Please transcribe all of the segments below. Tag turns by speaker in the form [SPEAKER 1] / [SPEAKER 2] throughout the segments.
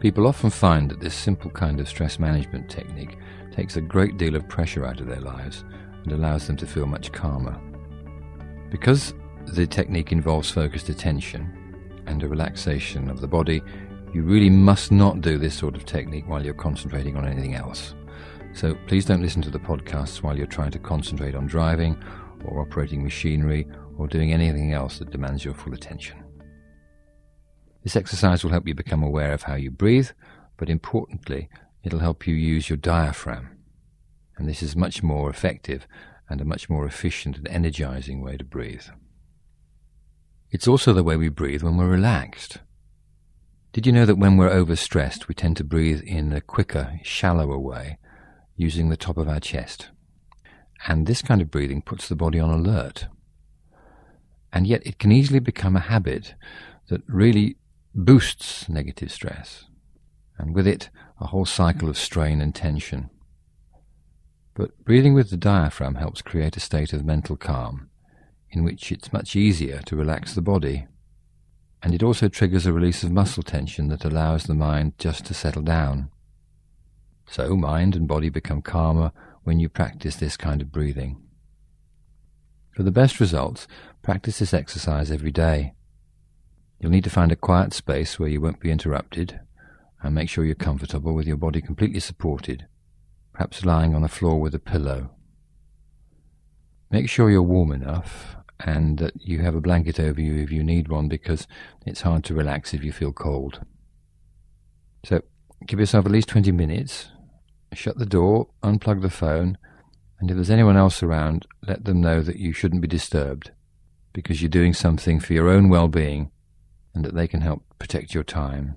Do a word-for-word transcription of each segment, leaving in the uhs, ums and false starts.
[SPEAKER 1] People often find that this simple kind of stress management technique takes a great deal of pressure out of their lives and allows them to feel much calmer. Because the technique involves focused attention and a relaxation of the body, you really must not do this sort of technique while you're concentrating on anything else. So please don't listen to the podcasts while you're trying to concentrate on driving or operating machinery or doing anything else that demands your full attention. This exercise will help you become aware of how you breathe, but importantly, it'll help you use your diaphragm. And this is much more effective and a much more efficient and energizing way to breathe. It's also the way we breathe when we're relaxed. Did you know that when we're overstressed, we tend to breathe in a quicker, shallower way, using the top of our chest? And this kind of breathing puts the body on alert. And yet it can easily become a habit that really boosts negative stress, and with it a whole cycle of strain and tension. But breathing with the diaphragm helps create a state of mental calm, in which it's much easier to relax the body, and it also triggers a release of muscle tension that allows the mind just to settle down. So mind and body become calmer when you practice this kind of breathing. For the best results, practice this exercise every day. You'll need to find a quiet space where you won't be interrupted, and make sure you're comfortable with your body completely supported, perhaps lying on the floor with a pillow. Make sure you're warm enough and that you have a blanket over you if you need one, because it's hard to relax if you feel cold. So give yourself at least twenty minutes, shut the door, unplug the phone, and if there's anyone else around, let them know that you shouldn't be disturbed, because you're doing something for your own well-being and that they can help protect your time.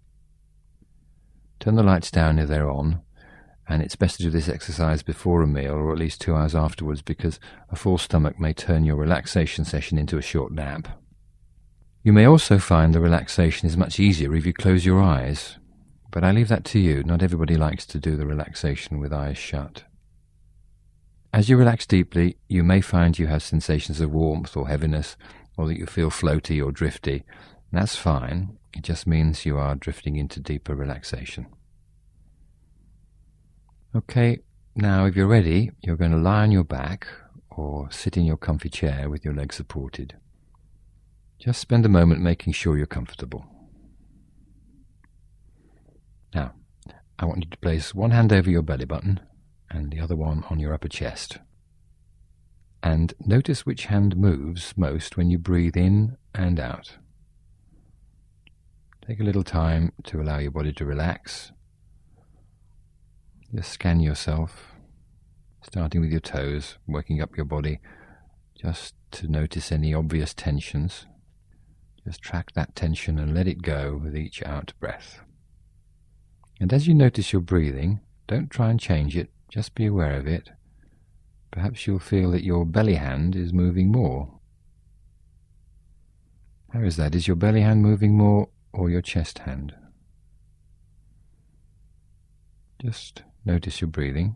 [SPEAKER 1] Turn the lights down if they're on, and it's best to do this exercise before a meal or at least two hours afterwards, because a full stomach may turn your relaxation session into a short nap. You may also find the relaxation is much easier if you close your eyes, but I leave that to you. Not everybody likes to do the relaxation with eyes shut. As you relax deeply, you may find you have sensations of warmth or heaviness, or that you feel floaty or drifty. That's fine. It just means you are drifting into deeper relaxation. Okay, now if you're ready, you're going to lie on your back or sit in your comfy chair with your legs supported. Just spend a moment making sure you're comfortable. Now, I want you to place one hand over your belly button and the other one on your upper chest. And notice which hand moves most when you breathe in and out. Take a little time to allow your body to relax. Just scan yourself, starting with your toes, working up your body, just to notice any obvious tensions. Just track that tension and let it go with each out breath. And as you notice your breathing, don't try and change it, just be aware of it. Perhaps you'll feel that your belly hand is moving more. How is that? Is your belly hand moving more or your chest hand? Just notice your breathing.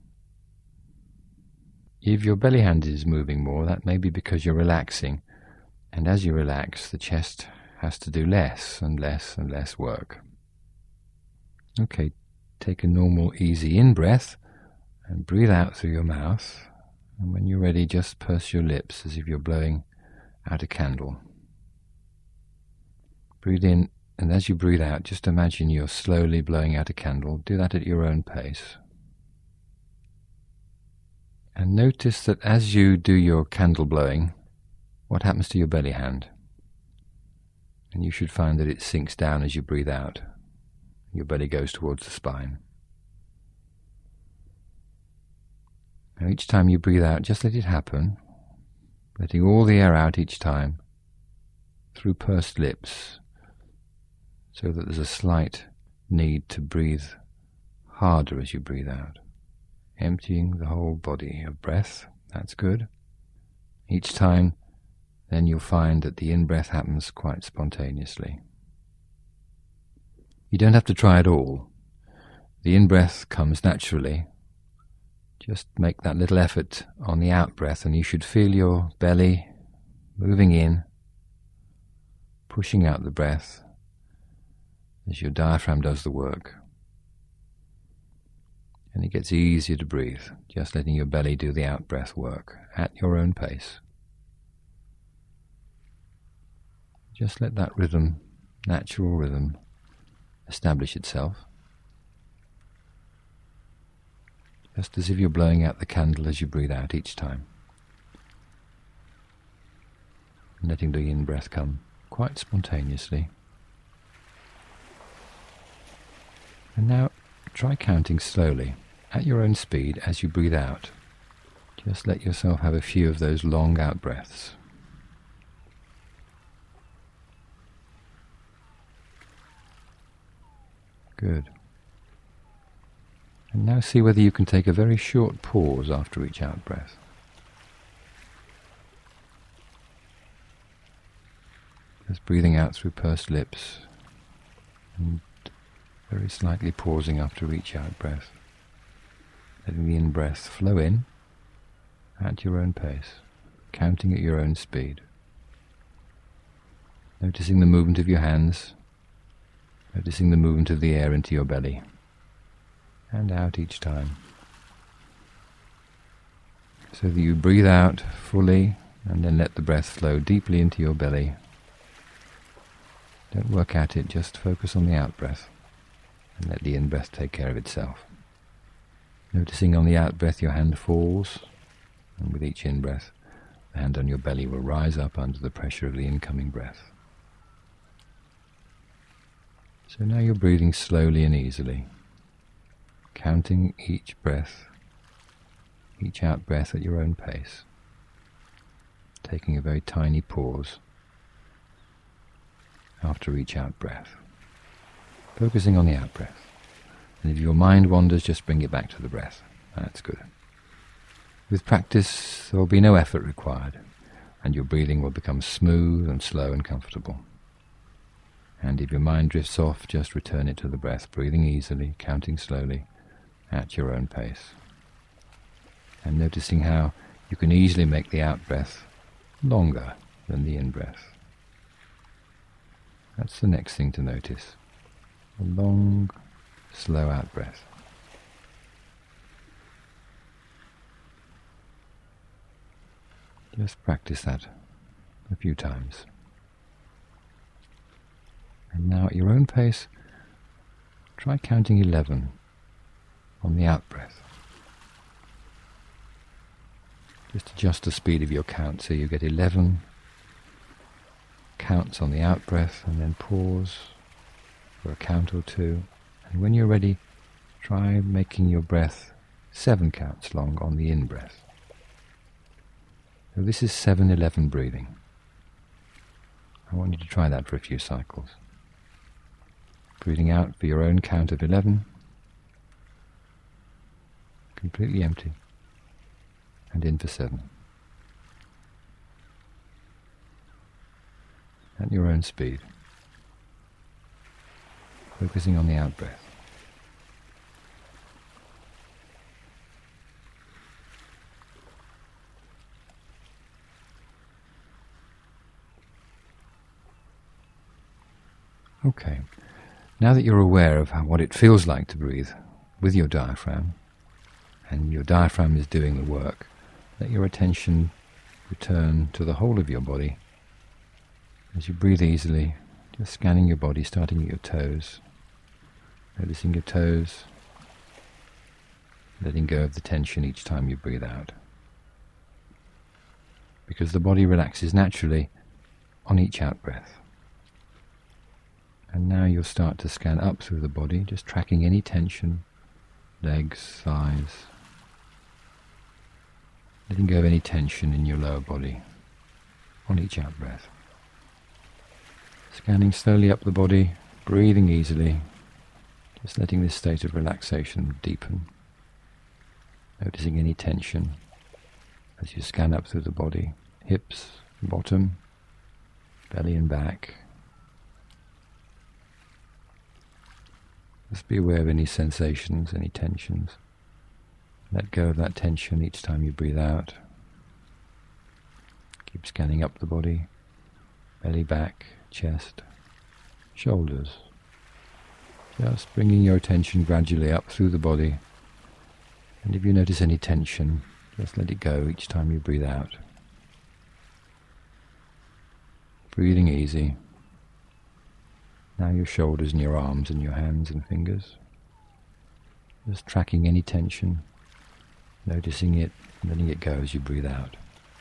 [SPEAKER 1] If your belly hand is moving more, that may be because you're relaxing, and as you relax, the chest has to do less and less and less work. Okay, take a normal, easy in-breath and breathe out through your mouth, and when you're ready, just purse your lips as if you're blowing out a candle. Breathe in, and as you breathe out, just imagine you're slowly blowing out a candle. Do that at your own pace. And notice that as you do your candle blowing, what happens to your belly hand? And you should find that it sinks down as you breathe out. Your belly goes towards the spine. Now each time you breathe out, just let it happen, letting all the air out each time through pursed lips, so that there's a slight need to breathe harder as you breathe out, emptying the whole body of breath. That's good. Each time, then you'll find that the in-breath happens quite spontaneously. You don't have to try it all. The in-breath comes naturally. Just make that little effort on the out-breath, and you should feel your belly moving in, pushing out the breath, as your diaphragm does the work. And it gets easier to breathe, just letting your belly do the out-breath work at your own pace. Just let that rhythm, natural rhythm, establish itself. Just as if you're blowing out the candle as you breathe out each time. And letting the in-breath come quite spontaneously. And now try counting slowly, at your own speed, as you breathe out. Just let yourself have a few of those long out-breaths. Good. And now see whether you can take a very short pause after each out-breath. Just breathing out through pursed lips and very slightly pausing after each out-breath. Letting the in-breath flow in at your own pace, counting at your own speed. Noticing the movement of your hands, noticing the movement of the air into your belly, and out each time. So that you breathe out fully and then let the breath flow deeply into your belly. Don't work at it, just focus on the out-breath and let the in-breath take care of itself. Noticing on the out-breath your hand falls, and with each in-breath the hand on your belly will rise up under the pressure of the incoming breath. So now you're breathing slowly and easily, counting each breath, each out-breath at your own pace, taking a very tiny pause after each out-breath, focusing on the out-breath. And if your mind wanders, just bring it back to the breath. That's good. With practice, there will be no effort required, and your breathing will become smooth and slow and comfortable. And if your mind drifts off, just return it to the breath, breathing easily, counting slowly, at your own pace. And noticing how you can easily make the out-breath longer than the in-breath. That's the next thing to notice. A long, slow out-breath. Just practice that a few times. And now at your own pace, try counting eleven on the out-breath. Just adjust the speed of your count so you get eleven counts on the out-breath and then pause for a count or two. And when you're ready, try making your breath seven counts long on the in-breath. So this is seven eleven breathing. I want you to try that for a few cycles. Breathing out for your own count of eleven, completely empty, and in for seven. At your own speed, focusing on the out-breath. Okay, now that you're aware of how, what it feels like to breathe with your diaphragm, and your diaphragm is doing the work, let your attention return to the whole of your body. As you breathe easily, just scanning your body, starting at your toes, noticing your toes, letting go of the tension each time you breathe out. Because the body relaxes naturally on each out-breath. And now you'll start to scan up through the body, just tracking any tension, legs, thighs, letting go of any tension in your lower body on each out-breath. Scanning slowly up the body, breathing easily, just letting this state of relaxation deepen. Noticing any tension as you scan up through the body, hips, bottom, belly and back. Just be aware of any sensations, any tensions. Let go of that tension each time you breathe out. Keep scanning up the body, belly, back, chest, shoulders, Just bringing your attention gradually up through the body. And if you notice any tension, just let it go each time you breathe out. Breathing easy. Now your shoulders and your arms and your hands and fingers. Just tracking any tension, noticing it, and letting it go as you breathe out.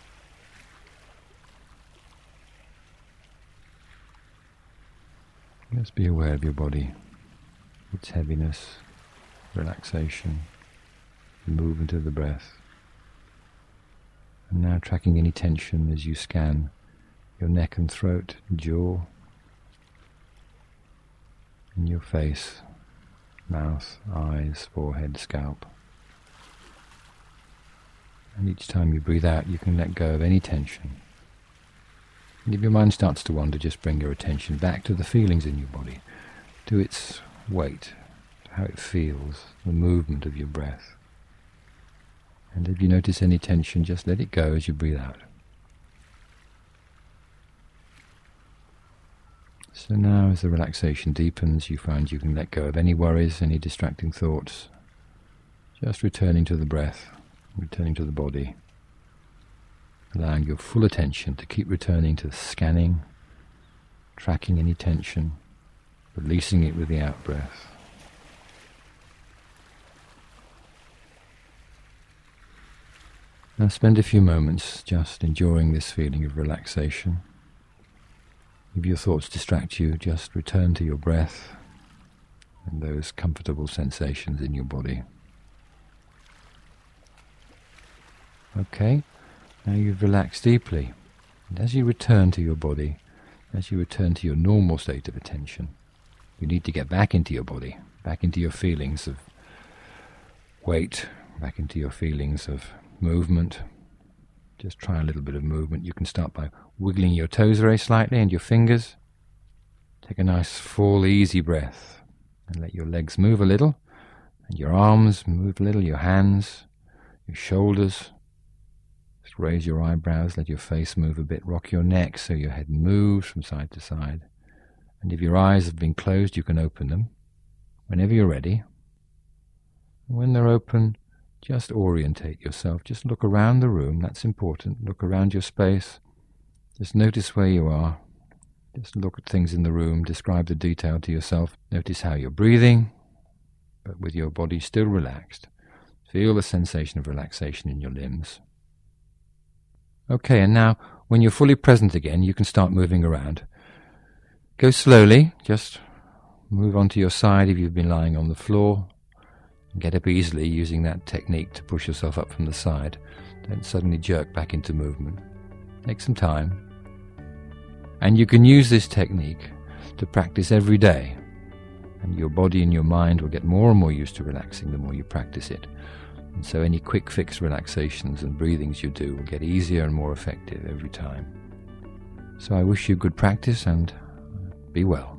[SPEAKER 1] Just be aware of your body, its heaviness, relaxation, the movement of the breath. And now tracking any tension as you scan your neck and throat, jaw, and your face, mouth, eyes, forehead, scalp. And each time you breathe out, you can let go of any tension. And if your mind starts to wander, just bring your attention back to the feelings in your body, to its weight, to how it feels, the movement of your breath. And if you notice any tension, just let it go as you breathe out. So now as the relaxation deepens, you find you can let go of any worries, any distracting thoughts, just returning to the breath, returning to the body, allowing your full attention to keep returning to scanning, tracking any tension, releasing it with the out-breath. Now spend a few moments just enjoying this feeling of relaxation. If your thoughts distract you, just return to your breath and those comfortable sensations in your body. Okay, now you've relaxed deeply, and as you return to your body, as you return to your normal state of attention, you need to get back into your body, back into your feelings of weight, back into your feelings of movement. Just try a little bit of movement. You can start by wiggling your toes very slightly and your fingers. Take a nice full easy breath and let your legs move a little and your arms move a little, your hands, your shoulders. Just raise your eyebrows, let your face move a bit, rock your neck so your head moves from side to side. And if your eyes have been closed, you can open them whenever you're ready. When they're open, just orientate yourself. Just look around the room. That's important. Look around your space. Just notice where you are. Just look at things in the room. Describe the detail to yourself. Notice how you're breathing, but with your body still relaxed. Feel the sensation of relaxation in your limbs. Okay, and now when you're fully present again, you can start moving around. Go slowly. Just move onto your side if you've been lying on the floor. Get up easily using that technique to push yourself up from the side. Don't suddenly jerk back into movement. Take some time. And you can use this technique to practice every day. And your body and your mind will get more and more used to relaxing the more you practice it. And so any quick fix relaxations and breathings you do will get easier and more effective every time. So I wish you good practice and be well.